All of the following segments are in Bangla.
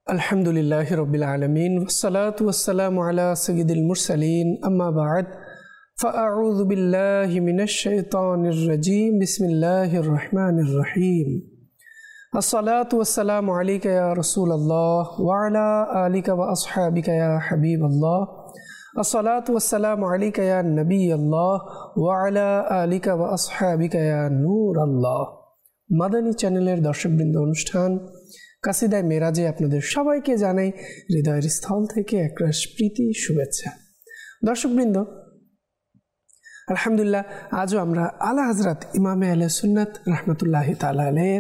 अल्हम्दुलिल्लाहि रब्बिल आलमीन वस्सलातु वस्सलामु अला सय्यिदिल मुरसलीन अम्मा बाद फ़अऊज़ु बिल्लाहि मिनश शैतानिर रजीम बिस्मिल्लाहिर रहमानिर रहीम अस्सलातु वस्सलामु अलैका या रसूलल्लाह व अला आलिका व अस्हाबिका या हबीबल्लाह अस्सलातु वस्सलामु अलैका या नबीयल्लाह व अला आलिका व अस्हाबिका या नूरल्लाह। মাদানী চ্যানেলের দর্শকবৃন্দ, অনুষ্ঠান কাসিদায়ে মেরাজে আপনাদের সবাইকে জানাই হৃদয়ের স্থল থেকে একরাশ প্রীতি শুভেচ্ছা। দর্শকবৃন্দ, আলহামদুলিল্লাহ, আজও আমরা আলা হযরত ইমামে আহলে সুন্নাত রাহমাতুল্লাহি তাআলা আলাইহির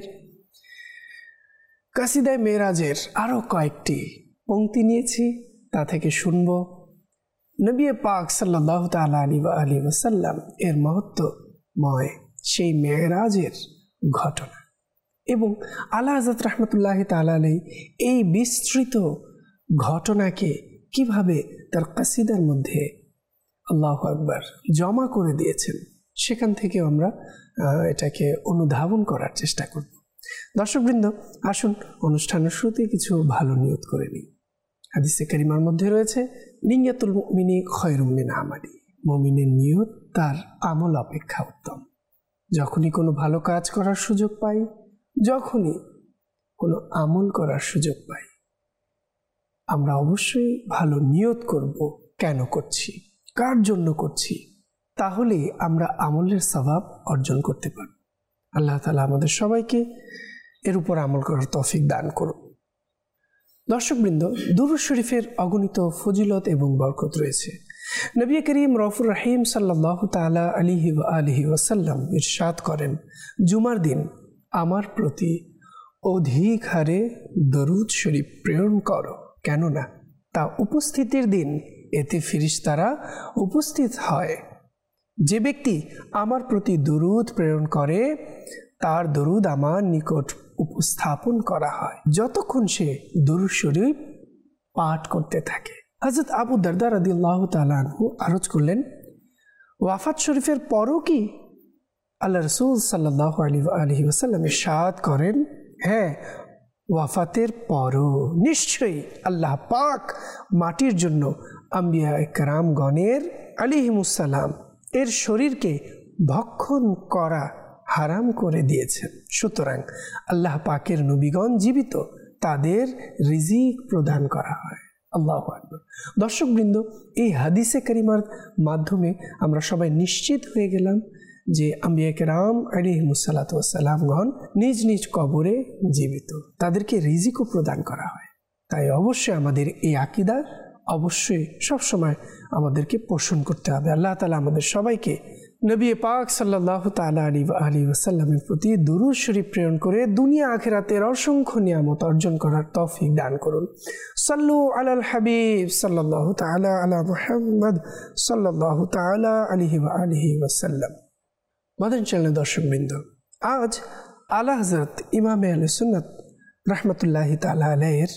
কাসিদায়ে মেরাজের আরও কয়েকটি পংক্তি নিয়েছি। তা থেকে শুনব নবী পাক সাল্লাল্লাহু তাআলা আলাইহি ওয়াসাল্লাম এর মহত্বময় সেই মেরাজের ঘটনা এবং আলা হযরত রাহমাতুল্লাহি তাআলা আলাইহি এই বিস্তৃত ঘটনাকে কিভাবে তার কাসিদার মধ্যে আল্লাহু আকবার জমা করে দিয়েছেন, সেখান থেকে আমরা এটাকে অনুধাবন করার চেষ্টা করব। দর্শকবৃন্দ, আসুন অনুষ্ঠানের শুরুতে কিছু ভালো নিয়ত করে নিই। হাদিসে কারিমার মধ্যে রয়েছে, নিয়াতুল মুমিনি খায়রুম মিন আমালি, মুমিনের নিয়ত তার আমল অপেক্ষা উত্তম। যখনই কোনো ভালো কাজ করার সুযোগ পাই, যখনই কোনো আমল করার সুযোগ পাই, আমরা অবশ্যই ভালো নিয়ত করব। কেন করছি, কার জন্য করছি, তাহলে আমরা আমলের সওয়াব অর্জন করতে পারব। আল্লাহ তাআলা আমাদের সবাইকে এর উপর আমল করার তৌফিক দান করুন। দর্শকবৃন্দ, দুরূদ শরীফের অগণিত ফজিলত এবং বরকত রয়েছে। নবী করিম রউফুর রহিম সাল্লাল্লাহু তাআলা আলাইহি ওয়াসাল্লাম ইরশাদ করেন, জুমার দিন আমার প্রতি অধিক হারে দরুদ শরীফ প্রেরণ করো, কেননা তা উপস্থিতির দিন, এতে ফেরেশতারা উপস্থিত হয়। যে ব্যক্তি আমার প্রতি দরুদ প্রেরণ করে তার দরুদ আমার নিকট উপস্থাপন করা হয় যতক্ষণ সে দরুদ শরীফ পাঠ করতে থাকে। হযরত আবু দারদা রাদিয়াল্লাহু তাআলা আনহু আরজ করলেন, ওয়াফাত শরীফের পরও কি? আল্লাহ রাসূল সাল্লাল্লাহু আলাইহি ওয়াসাল্লাম ইরশাদ করেন, হ্যাঁ, ওয়াফাতের পরও নিশ্চয়ই আল্লাহ পাক মাটির জন্য আম্বিয়া কেরামগণের আলাইহিমুসসালাম এর শরীরকে ভক্ষণ করা হারাম করে দিয়েছেন। সুতরাং আল্লাহ পাকের নবীগণ জীবিত, তাদের রিজিক প্রদান করা হয়। আল্লাহু আকবার। দর্শকবৃন্দ, এই হাদিসে কারিমার মাধ্যমে আমরা সবাই নিশ্চিত হয়ে গেলাম যে আম্বিয়া কেরাম আলাইহিমুসসালাতু ওয়াসসালামগণ নিজ নিজ কবরে জীবিত, তাদেরকে রিজিকও প্রদান করা হয়। তাই অবশ্যই আমাদের এই আকীদা অবশ্যই সবসময় আমাদেরকে পোষণ করতে হবে। আল্লাহ তাআলা আমাদের সবাইকে নবী পাক সাল্লাল্লাহু তাআলা আলাইহি ওয়াসাল্লামের প্রতি দুরূদ শরীফ প্রেরণ করে দুনিয়া আখিরাতের অসংখ্য নিয়ামত অর্জন করার তৌফিক দান করুন। সাল্লু আলাল হাবিব সাল্লাল্লাহু তাআলা আলা মুহাম্মদ সাল্লাল্লাহু তাআলা আলাইহি ওয়াসাল্লাম। মাদানী চ্যানেলের দর্শকবৃন্দ, আজ আলা হযরত ইমামে আহলে সুন্নাত রাহমাতুল্লাহি তাআলা আলাইহির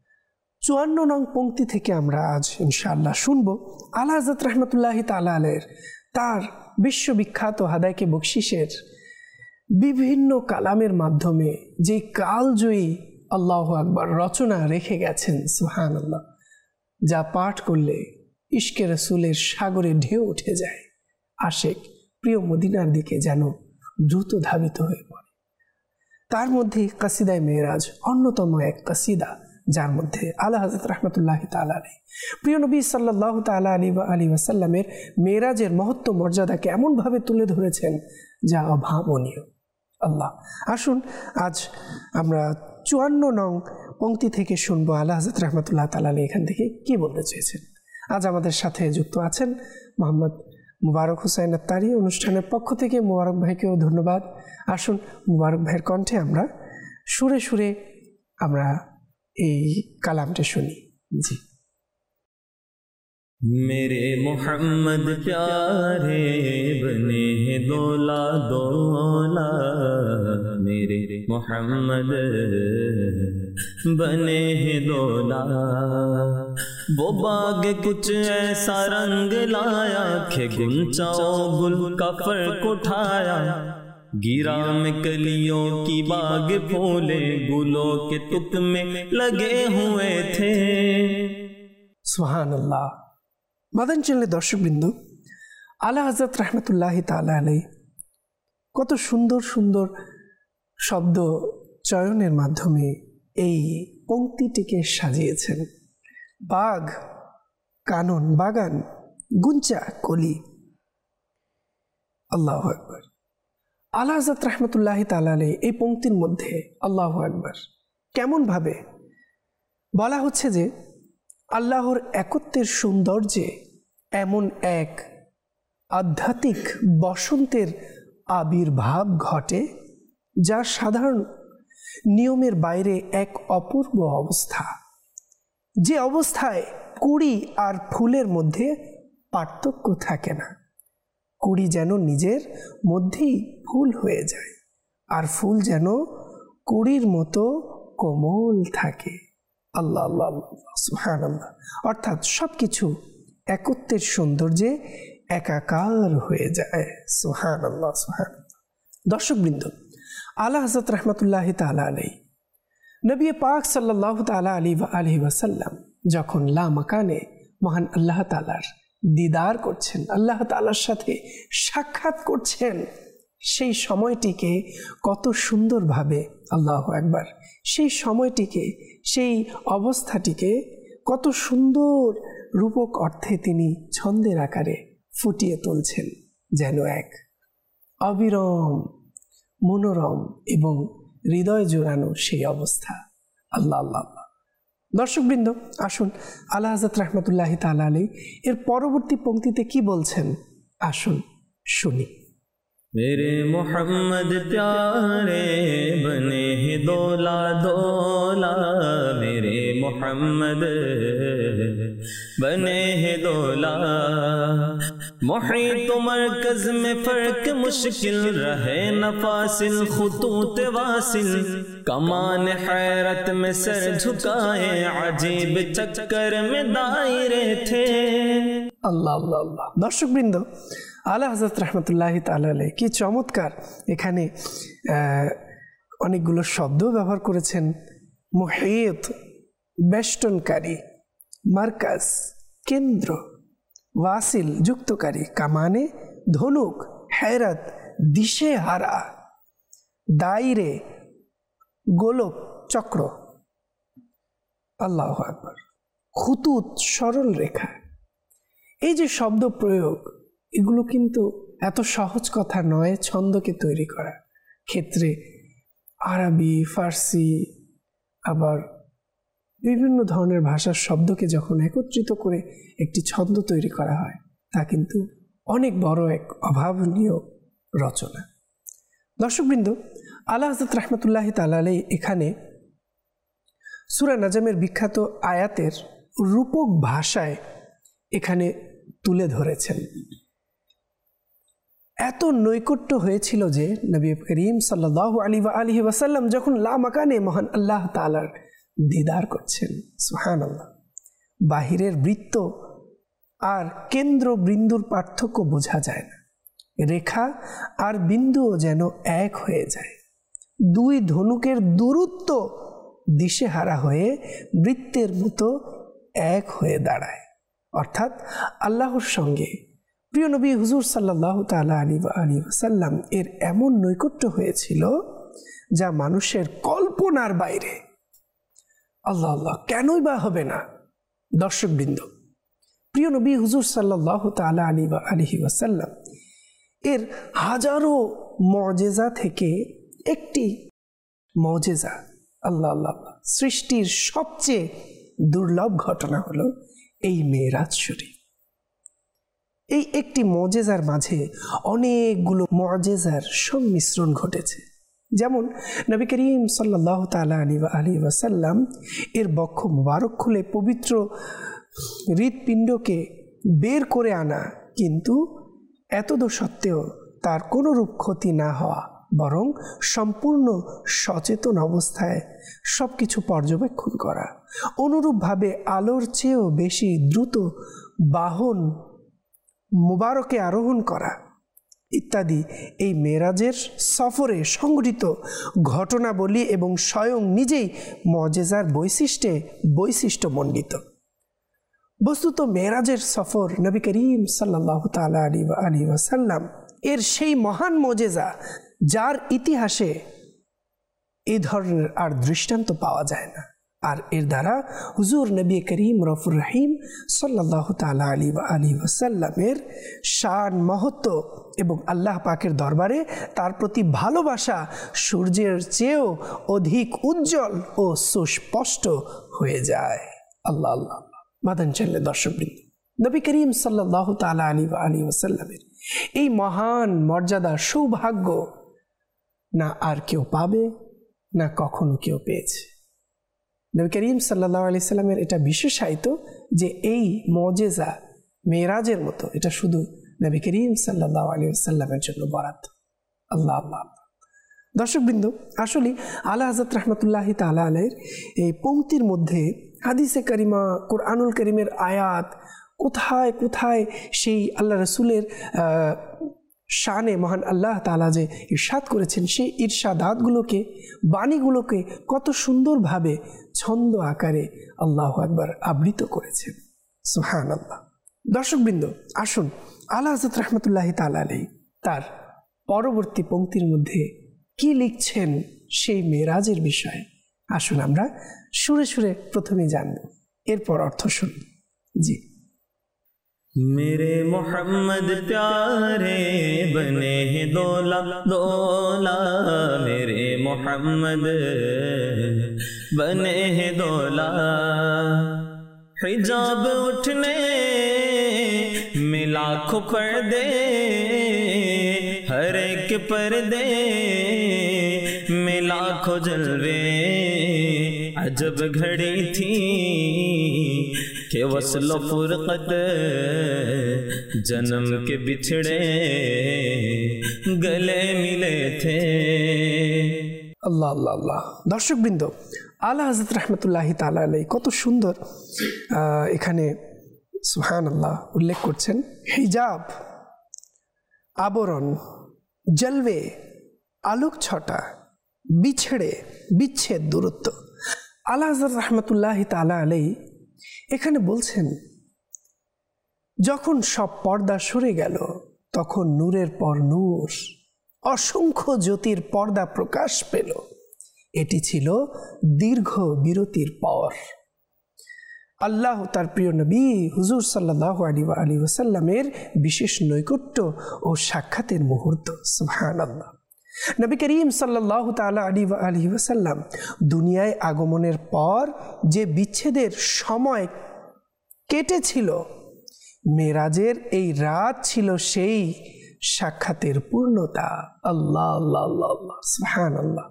54 নং পংক্তি থেকে আমরা আজ ইনশাআল্লাহ শুনব আলা হযরত রাহমাতুল্লাহি তাআলা আলাইহির তার বিশ্ববিখ্যাত হাদায়ায়ে বকশিশের বিভিন্ন কালামের মাধ্যমে যে কালজয়ী আল্লাহু আকবার রচনা রেখে গেছেন, সুবহানাল্লাহ, যা পাঠ করলে ইশকে রাসূলের সাগরে ঢেউ উঠে যায়, আশিক প্রিয় মদিনার দিকে যেন দ্রুত ধাবিত হয়ে পড়ে। তার মধ্যে কাসিদায়ে মেরাজ অন্যতম এক কাসিদা, যার মধ্যে আলা হযরত রাহমাতুল্লাহি তাআলা আলাইহি প্রিয় নবী সাল্লাল্লাহু তাআলা আলাইহি ওয়াসাল্লামের মেরাজের মহত্ব মর্যাদাকে এমনভাবে তুলে ধরেছেন যা অভাবনীয়। আল্লাহ, আসুন আজ আমরা 54 নং পংক্তি থেকে শুনবো আলা হযরত রাহমাতুল্লাহি তাআলা আলাইহি এখান থেকে কি বলতে চেয়েছেন। আজ আমাদের সাথে যুক্ত আছেন মোহাম্মদ মুবারক হোসেন আত্তারি। অনুষ্ঠানের পক্ষ থেকে মুবারক ভাইকেও ধন্যবাদ। আসুন মুবারক ভাইয়ের কণ্ঠে আমরা সুরে সুরে আমরা এই কালামটা শুনি। জি। मेरे मोहम्मद प्यारे बने हैं दोला दोला, मेरे मोहम्मद बने हैं दोला। वो बाग कुछ ऐसा रंग लाया कि गुंचाओ गुल का फर्क उठाया, गिरा में कलियों की बाग फूले गुलों के तुक में लगे हुए थे। সুবহানাল্লাহ। মাদানী চ্যানেলের দর্শকবৃন্দ, আলা হযরত রাহমাতুল্লাহি তাআলা আলাইহি কত সুন্দর সুন্দর শব্দ চয়নের মাধ্যমে এই পংক্তিটিকে সাজিয়েছেন। বাগ, কানন, বাগান, গুঞ্চা, কলি। আল্লাহু আকবার। আলা হযরত রাহমাতুল্লাহি তাআলা আলাইহি এই পংক্তির মধ্যে আল্লাহু আকবার কেমন ভাবে বলা হচ্ছে যে আল্লাহর একত্বের সৌন্দর্যে এমন এক আধ্যাত্মিক বসন্তের আবির্ভাব ঘটে যা সাধারণ নিয়মের বাইরে এক অপূর্ব অবস্থা, যে অবস্থায় কুড়ি আর ফুলের মধ্যে পার্থক্য থাকে না। কুড়ি যেন নিজের মধ্যেই ফুল হয়ে যায়, আর ফুল যেন কুড়ির মতো কোমল থাকে। আল্লাহ আল্লাহ আল্লাহ সুবহানাল্লাহ। অর্থাৎ সব কিছু একত্বের সৌন্দর্যে একাকার হয়ে যায়। সুবহানাল্লাহ সুবহানাল্লাহ। দর্শকবৃন্দ, আলা হযরত রাহমাতুল্লাহি তাআলা আলাইহি নবী পাক সাল্লাল্লাহু তাআলা আলাইহি ওয়াসাল্লাম যখন লা মাকানে মহান আল্লাহ তাআলার দিদার করছেন, আল্লাহ তাআলার সাথে সাক্ষাৎ করছেন, সেই সময়টিকে কত সুন্দরভাবে, আল্লাহু আকবার, সেই সময়টিকে, সেই অবস্থাটিকে কত সুন্দর রূপক অর্থে তিনি ছন্দের আকারে ফুটিয়ে তুলছেন, যেন এক অবিরম, মনোরম এবং হৃদয় জোড়ানো সেই অবস্থা। আল্লাহ আল্লাহ আল্লাহ। দর্শকবৃন্দ, আসুন আলা হযরত রাহমাতুল্লাহি তাআলা আলাইহি এর পরবর্তী পংক্তিতে কি বলছেন, আসুন শুনি। मेरे मोहम्मद प्यारे बने हैं दोला दोला, मेरे मोहम्मद बने हैं दोला। मुहीत मरकज में फर्क मुश्किल रहे नफासिल खुतूत वासिल, कमान हैरत में सर झुकाए अजीब चक्कर में दायरे थे। আল্লাহ আল্লাহ আল্লাহ। দর্শকবৃন্দ, আলা হযরত রাহমাতুল্লাহি তাআলা আলাইহি কি চমৎকার এখানে অনেকগুলো শব্দ ব্যবহার করেছেন। মুহিত বেষ্টনকারী, মার্কাজ কেন্দ্র, ওয়াসিল যুক্তকারী, কামানে ধনুক, হেরাত দিশে হারা, দায়রে গোলক চক্র, আল্লাহু আকবার, খুতুত সরল রেখা। এই যে শব্দ প্রয়োগ, এগুলো কিন্তু এত সহজ কথা নয় ছন্দকে তৈরি করা ক্ষেত্রে। আরবি, ফার্সি, আবার বিভিন্ন ধরনের ভাষার শব্দকে যখন একত্রিত করে একটি ছন্দ তৈরি করা হয়, তা কিন্তু অনেক বড় এক অভাবনীয় রচনা। দর্শকবৃন্দ, আলা হযরত রাহমাতুল্লাহি তাআলা আলাইহি এখানে সূরা নাজমের বিখ্যাত আয়াতের রূপক ভাষায় এখানে তুলে ধরেছেন। এত নৈকট্য হয়েছিল যে নবী করিম সাল্লাল্লাহু আলাইহি ওয়াসাল্লাম যখন লা মাকানে মহান আল্লাহ তাআলার দিদার করছেন, সুবহানাল্লাহ, বাহিরের বৃত্ত আর কেন্দ্র বিন্দুর পার্থক্য বোঝা যায় না। রেখা আর বিন্দুও যেন এক হয়ে যায়। দুই ধনুকের দূরত্ব দিশেহারা হয়ে বৃত্তের মতো এক হয়ে দাঁড়ায়। অর্থাৎ আল্লাহর সঙ্গে প্রিয় নবী হুজুর সাল্লাল্লাহু তাআলা আলাইহি ওয়াসাল্লাম এর এমন নৈকট্য হয়েছিল যা মানুষের কল্পনার বাইরে। আল্লাহ আল্লাহ, কেনই বা হবে না? দর্শকবৃন্দ, প্রিয় নবী হুজুর সাল্লাল্লাহু তাআলা আলাইহি ওয়াসাল্লাম এর হাজারো মুজিজা থেকে একটি মুজিজা, আল্লাহ আল্লাহ, সৃষ্টির সবচেয়ে দুর্লভ ঘটনা হলো এই মেরাজ শরীফ। এই একটি মুজিজার মাঝে অনেকগুলো মুজিজার সংমিশ্রণ ঘটেছে। যেমন নবী করিম সাল্লাল্লাহু তাআলা আলাইহি ওয়াসাল্লাম এর বক্ষ মুবারক খুলে পবিত্র হৃৎপিণ্ডকে বের করে আনা, কিন্তু এতদ সত্ত্বেও তার কোনো রূপ ক্ষতি না হওয়া, বরং সম্পূর্ণ সচেতন অবস্থায় সব কিছু পর্যবেক্ষণ করা, অনুরূপভাবে আলোর চেয়েও বেশি দ্রুত বাহন মুবারকে আরোহণ করা ইত্যাদি এই মেরাজের সফরে সংঘটিত ঘটনাবলী এবং স্বয়ং নিজেই মুজিজার বৈশিষ্ট্যমণ্ডিত। বস্তুত মেরাজের সফর নবী করিম সাল্লাল্লাহু তাআলা আলাইহি ওয়াসাল্লাম এর সেই মহান মুজিজা যার ইতিহাসে এই ধরনের আর দৃষ্টান্ত পাওয়া যায় না। আর এর দ্বারা হুজুর নবী করিম রউফুর রহিম সাল্লাল্লাহু তাআলা আলাইহি ওয়াসাল্লামের শান মহত্ব এবং আল্লাহ পাকের দরবারে তার প্রতি ভালোবাসা সূর্যের চেয়েও অধিক উজ্জ্বল ও সুস্পষ্ট হয়ে যায়। আল্লাহ আল্লাহ। মাদান চ্যানেলের দর্শকবৃন্দ, নবী করিম সাল্লাল্লাহু তাআলা আলাইহি ওয়াসাল্লামের এই মহান মর্যাদা সৌভাগ্য না আর কেউ পাবে, না কখনো কেউ পেয়েছে। নবী করিম সাল্লাল্লাহু আলাইহি সাল্লামের এটা বিশেষায়িত যে এই মুজিজা মেরাজের মতো এটা শুধু নবী করিম সাল্লাল্লাহু আলাইহি সাল্লামের জন্য বরাদ্দ। আল্লাহ আল্লাহ। দর্শকবৃন্দ, আসলে আলা হযরত রাহমাতুল্লাহি তাআলা আলাইহির এই পংক্তির মধ্যে হাদিসে কারিমা, কুরআনুল কারীমের আয়াত, কোথায় কোথায় সেই আল্লাহ রাসূলের শানে মহান আল্লাহ তাআলা যে ইরশাদ করেছেন সেই ইরশাদাতগুলোকে, বাণীগুলোকে কত সুন্দরভাবে ছন্দ আকারে আল্লাহু আকবার আবৃত করেছেন। সুবহানাল্লাহ। দর্শকবৃন্দ, আসুন আলা হযরত রাহমাতুল্লাহি তাআলা আলাইহি তার পরবর্তী পংক্তির মধ্যে কি লিখছেন সেই মেরাজের বিষয়ে আসুন আমরা সুরে সুরে প্রথমে জানব, এরপর অর্থ শুনব। জি। मेरे मोहम्मद प्यारे बने हैं दोला दोला, मेरे मोहम्मद बने हैं दोला। हिजाब उठने में लाखों पर्दे, हर एक पर्दे में लाखों जलवे। अजब घड़ी थी के वस्ल फुरकत, जन्म के बिछड़े गले मिले थे। আল্লাহ আল্লাহ আল্লাহ। দর্শকবৃন্দ, আলা হযরত রাহমাতুল্লাহি তাআলা আলাইহি কত সুন্দর এখানে সুবহানাল্লাহ উল্লেখ করছেন। হিজাব, আবরণ, জলবে, আলোক ছটা, বিচ্ছেদ, দূরত্ব। আলা হযরত রাহমাতুল্লাহি তাআলা আলাইহি এখানে বলছেন যখন সব পর্দা সরে গেল তখন নূরের পর নূর, অসংখ্য জ্যোতির পর্দা প্রকাশ পেল। এটি ছিল দীর্ঘ বিরতির পর আল্লাহ তার প্রিয় নবী হুজুর সাল্লাল্লাহু আলাইহি ওয়াসাল্লামের বিশেষ নৈকট্য ও সাক্ষাতের মুহূর্ত। সুবহানাল্লাহ। নবী করিম সাল্লাল্লাহু তাআলা আলাইহি ওয়াসাল্লাম দুনিয়ায় আগমনের পর যে বিচ্ছেদের সময় কেটেছিল, মেরাজের এই রাত ছিল সেই সাক্ষাতের পূর্ণতা। আল্লাহ আল্লাহ আল্লাহ, সুবহানাল্লাহ।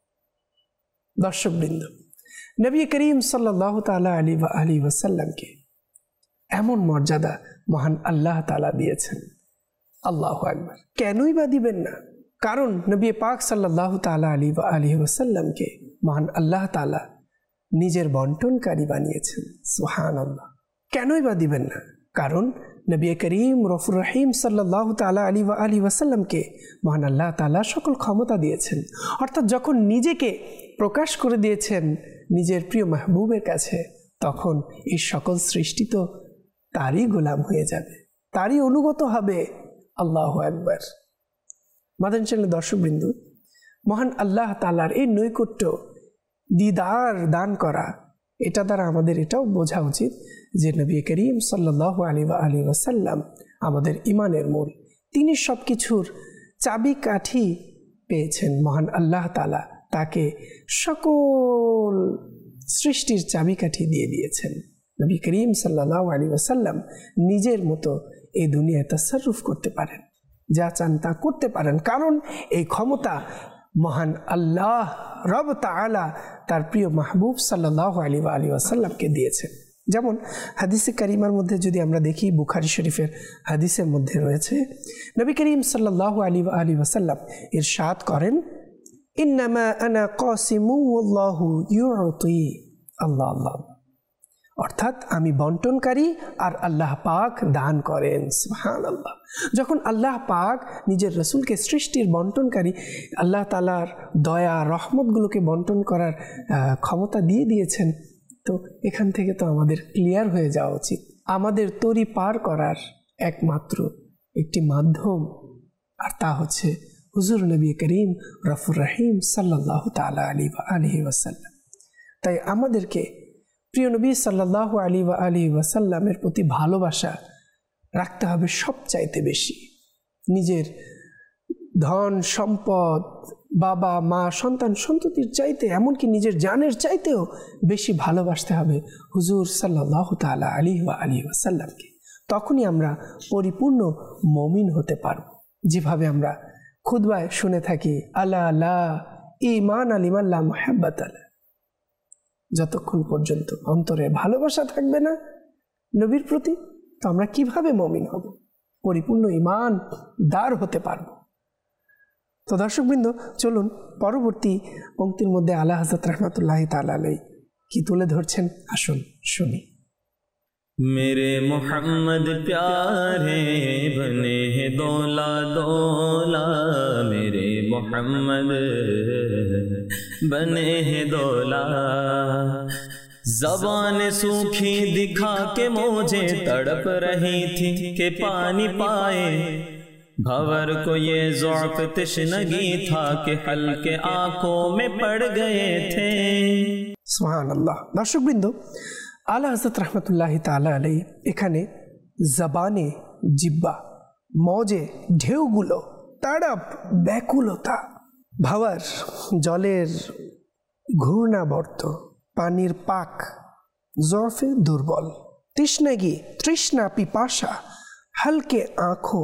দর্শকবৃন্দ, নবী করিম সাল্লাল্লাহু তাআলা আলাইহি ওয়াসাল্লামকে এমন মর্যাদা মহান আল্লাহ তাআলা দিয়েছেন। আল্লাহু আকবার। কেনই বা দিবেন না? কারণ নবী পাক সাল্লাল্লাহু তাআলা আলাইহি ওয়াসাল্লামকে মহান আল্লাহ তাআলা নিজের বন্টনকারী বানিয়েছেন। সুবহানাল্লাহ। কেনই বা দিবেন না? কারণ নবী করিম রউফুর রহিম সাল্লাল্লাহু তাআলা আলাইহি ওয়াসাল্লামকে মহান আল্লাহ তাআলা সকল ক্ষমতা দিয়েছেন। অর্থাৎ যখন নিজেকে প্রকাশ করে দিয়েছেন নিজের প্রিয় মাহবুবের কাছে, তখন এই সকল সৃষ্টি তো তারই গোলাম হয়ে যাবে, তারই অনুগত হবে। আল্লাহু আকবার। মাদানী চ্যানেলের দর্শকবৃন্দ, মহান আল্লাহ তাআলার এই নৈকট্য দিদার দান করা, এটা দ্বারা আমাদের এটাও বোঝা উচিত যে নবী করিম সাল্লাল্লাহু আলাইহি ওয়াসাল্লাম আমাদের ইমানের মূল। তিনি সব কিছুর চাবিকাঠি পেয়েছেন। মহান আল্লাহ তাআলা তাকে সকল সৃষ্টির চাবিকাঠি দিয়ে দিয়েছেন। নবী করিম সাল্লাল্লাহু আলাইহি ওয়াসাল্লাম নিজের মতো এই দুনিয়ায় তাসাররুফ করতে পারেন, যা চান তা করতে পারেন, কারণ এই ক্ষমতা মহান আল্লাহ রব তাআলা তার প্রিয় মাহবুব সাল্লাল্লাহু আলাইহি ওয়াসাল্লামকে দিয়েছেন। যেমন হাদিসে কারিমার মধ্যে যদি আমরা দেখি, বুখারী শরীফের হাদিসের মধ্যে রয়েছে, নবী করিম সাল্লাল্লাহু আলাইহি ওয়াসাল্লাম ইরশাদ করেন, ইন্নামা আনা কাসিমু ওয়াল্লাহু ইউতি। আল্লাহ আল্লাহ। অর্থাৎ আমি বন্টনকারী আর আল্লাহ পাক দান করেন। সুবহানাল্লাহ। যখন আল্লাহ পাক নিজের রসুলকে সৃষ্টির বন্টনকারী, আল্লাহ তাআলার দয়া রহমতগুলোকে বন্টন করার ক্ষমতা দিয়ে দিয়েছেন, তো এখান থেকে তো আমাদের ক্লিয়ার হয়ে যাওয়া উচিত আমাদের তরি পার করার একমাত্র একটি মাধ্যম, আর তা হচ্ছে হুজুর নবী করিম রফুর রহিম সাল্লাল্লাহু তাআলা আলাইহি ওয়াসাল্লাম। তাই আমাদেরকে প্রিয় নবী সাল্লাল্লাহু আলাইহি ওয়াসাল্লামের প্রতি ভালোবাসা রাখতে হবে সবচাইতে বেশি। নিজের ধন সম্পদ, বাবা মা সন্তান সন্ততির চাইতে, এমনকি নিজের জানের চাইতেও বেশি ভালোবাসতে হবে হুজুর সাল্লাল্লাহু তাআলা আলাইহি ওয়াসাল্লামকে। তখনই আমরা পরিপূর্ণ মুমিন হতে পারব। যেভাবে আমরা খুতবায় শুনে থাকি, আলা লা ঈমান লিমান লা মুহাব্বাত লা, যতক্ষণ পর্যন্ত অন্তরে ভালোবাসা থাকবে না নবীর প্রতি, তো আমরা কিভাবে মুমিন হব, পরিপূর্ণ ঈমান দার হতে পারব। তো দর্শকবৃন্দ, চলুন পরবর্তী পংক্তির মধ্যে আলা হযরত রাহমাতুল্লাহি তাআলা আলাইহি কি তুলে ধরছেন, আসুন শুনি। मेरे मोहम्मद प्यारे बने हैं दौला दौला, मेरे मोहम्मद बने हैं दौला। ज़बान सूखी दिखा के मुझे तड़प रही थी कि पानी पाए, भंवर को ये ज़ौक़ तशनगी था कि हल्के आंखों में पड़ गए थे। सुभान-अल्लाह। दर्शकबृंद, আলা হযরত রাহমাতুল্লাহি তাআলা আলাইহি এখানে জবানে জিব্বা, মজে ঢেউগুলো, তাড়প ব্যাকুলতা, ভাওয়ার জলের ঘূর্ণাবর্ত, পানির পাক, জরফে দুর্বল, তৃষ্ণাগি তৃষ্ণা পিপাসা, হালকে আঁখো,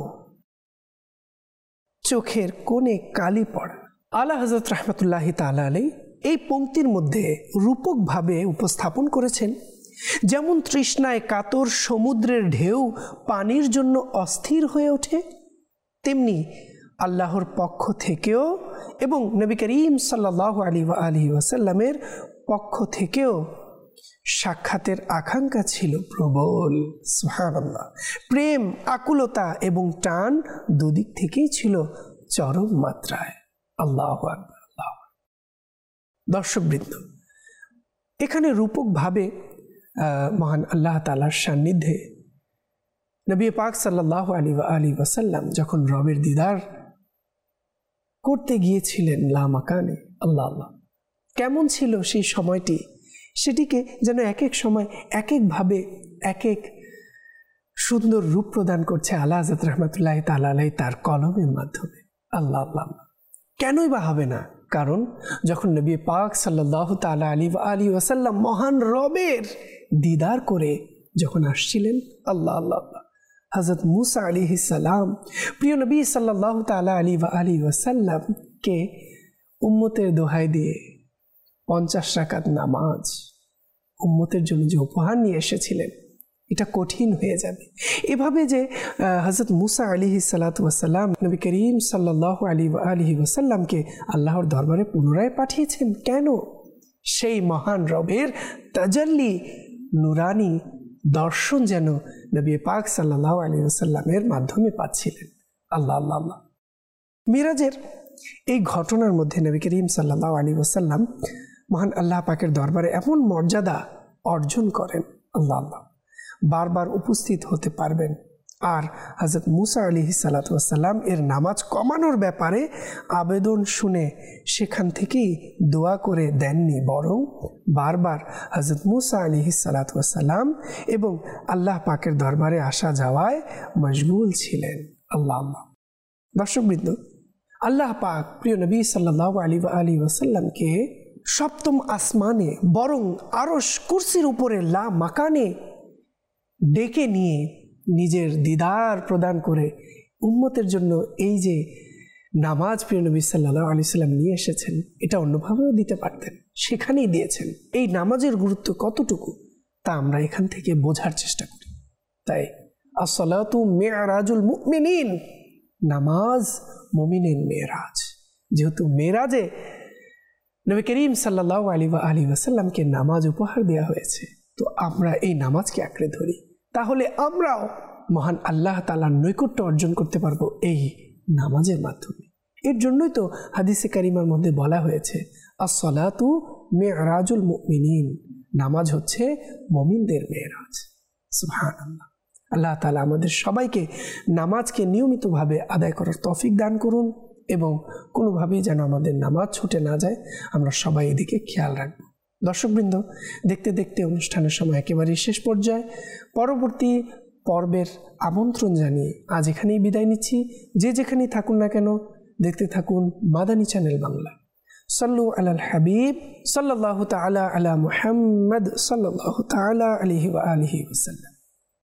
চোখের কোণে কালি পড়া। আলা হযরত রাহমাতুল্লাহি তাআলা আলাইহি এই পংক্তির মধ্যে রূপকভাবে উপস্থাপন করেছেন, যেমন তৃষ্ণায় কাতর সমুদ্রের ঢেউ পানির জন্য অস্থির হয়ে ওঠে, তেমনি আল্লাহর পক্ষ থেকেও এবং নবী করিম সাল্লাল্লাহু আলাইহি ওয়াসাল্লামের পক্ষ থেকেও সাক্ষাতের আকাঙ্ক্ষা ছিল প্রবল। সুবহানাল্লাহ। প্রেম, আকুলতা এবং টান দুদিক থেকেই ছিল চরম মাত্রায়। আল্লাহু আকবার, আল্লাহু আকবার। দর্শকবৃন্দ, এখানে রূপকভাবে মহান আল্লাহ তাআলার সান্নিধ্যে নবী পাক সাল্লাল্লাহু আলাইহি ওয়াসাল্লাম যখন রবের দিদার করতে গিয়েছিলেন লামাকানে, আল্লাহ আল্লাহ, কেমন ছিল সেই সময়টি, সেটিকে যেন এক এক সময় এক একভাবে এক এক সুন্দর রূপ প্রদান করছে আলা হযরত রাহমাতুল্লাহি তাআলা আলাইহি তার কলমের মাধ্যমে। আল্লাহ আল্লাহ। কেনই বা হবে না? কারণ যখন নবী পাক সাল্লাল্লাহু তাআলা আলাইহি ওয়াসাল্লাম মহান রবের দিদার করে যখন আসছিলেন, আল্লাহ আল্লাহ, হযরত মুসা আলাইহিস সালাম প্রিয় নবী সাল্লাল্লাহু তাআলা আলাইহি ওয়াসাল্লামকে উম্মতের দোহাই দিয়ে 50 রাকাত নামাজ উম্মতের জন্য যে উপহার নিয়ে এসেছিলেন, এটা কঠিন হয়ে যাবে। এভাবে যে হযরত মুসা আলাইহিস সালাতু ওয়াস সালাম নবী করিম সাল্লাল্লাহু আলাইহি ওয়াসাল্লামকে আল্লাহর দরবারে পুনরায় পাঠিয়েছেন, কেন? সেই মহান রবের তাজাল্লি, নুরানি দর্শন যেন নবী পাক সাল্লাল্লাহু আলাইহি ওয়াসাল্লামের মাধ্যমে পাচ্ছিলেন। আল্লাহ আল্লাহ আল্লাহ। মিরাজের এই ঘটনার মধ্যে নবী করিম সাল্লাল্লাহু আলাইহি ওয়াসাল্লাম মহান আল্লাহ পাকের দরবারে এমন মর্যাদা অর্জন করেন, আল্লাহ আল্লাহ, বারবার উপস্থিত হতে পারবেন। আর হযরত মুসা আলাইহিস সালাতু ওয়াস সালাম এর নামাজ কমানোর ব্যাপারে আবেদন শুনে সেখান থেকেই দোয়া করে দেননি, বরং বারবার হযরত মুসা আলাইহিস সালাতু ওয়াস সালাম এবং আল্লাহ পাকের দরবারে আসা যাওয়ায় মশগুল ছিলেন। আল্লাহ আল্লাহ। দর্শকবৃন্দ, আল্লাহ পাক প্রিয় নবী সাল্লাল্লাহু আলাইহি ওয়াসাল্লামকে সপ্তম আসমানে, বরং আরশ কুরসির উপরে লা মাকানে ডেকে নিয়ে নিজের দিদার প্রদান করে উম্মতের জন্য এই যে নামাজ প্রিয় নবী সাল্লাল্লাহু আলাইহি ওয়াসাল্লাম নিয়ে এসেছেন, এটা অন্যভাবেও দিতে পারতেন, সেখানেই দিয়েছেন। এই নামাজের গুরুত্ব কতটুকু তা আমরা এখান থেকে বোঝার চেষ্টা করি। তাই আসসালাতু মি'রাজুল মুমিনিন, নামাজ মুমিনের মেরাজ। যেহেতু মেরাজে নবী করিম সাল্লাল্লাহু আলাইহি ওয়াসাল্লামকে নামাজ উপহার দেওয়া হয়েছে, তো আমরা এই নামাজকে আঁকড়ে ধরি, তাহলে আমরাও মহান আল্লাহ তাআলার নৈকট্য অর্জন করতে পারবো এই নামাজের মাধ্যমে। এর জন্যই তো হাদিসে কারিমার মধ্যে বলা হয়েছে আস-সালাতু মি'রাজুল মুমিনিন, নামাজ হচ্ছে মুমিনদের মেরাজ। সুবহানাল্লাহ। আল্লাহ তাআলা আমাদের সবাইকে নামাজকে নিয়মিতভাবে আদায় করার তৌফিক দান করুন এবং কোনোভাবেই যেন আমাদের নামাজ ছুটে না যায়, আমরা সবাই এদিকে খেয়াল রাখব। দর্শকবৃন্দ, দেখতে দেখতে অনুষ্ঠানের সময় একেবারেই শেষ পর্যায়ে। পরবর্তী পর্বের আমন্ত্রণ জানিয়ে আজ এখানেই বিদায় নিচ্ছি। যে যেখানেই থাকুন না কেন দেখতে থাকুন মাদানী চ্যানেল বাংলা। সাল্লু আলাল হাবিব সাল্লাল্লাহু তাআলা আলা মুহাম্মদ সাল্লাল্লাহু তাআলা আলাইহি ওয়া আলিহি ওয়াসাল্লাম।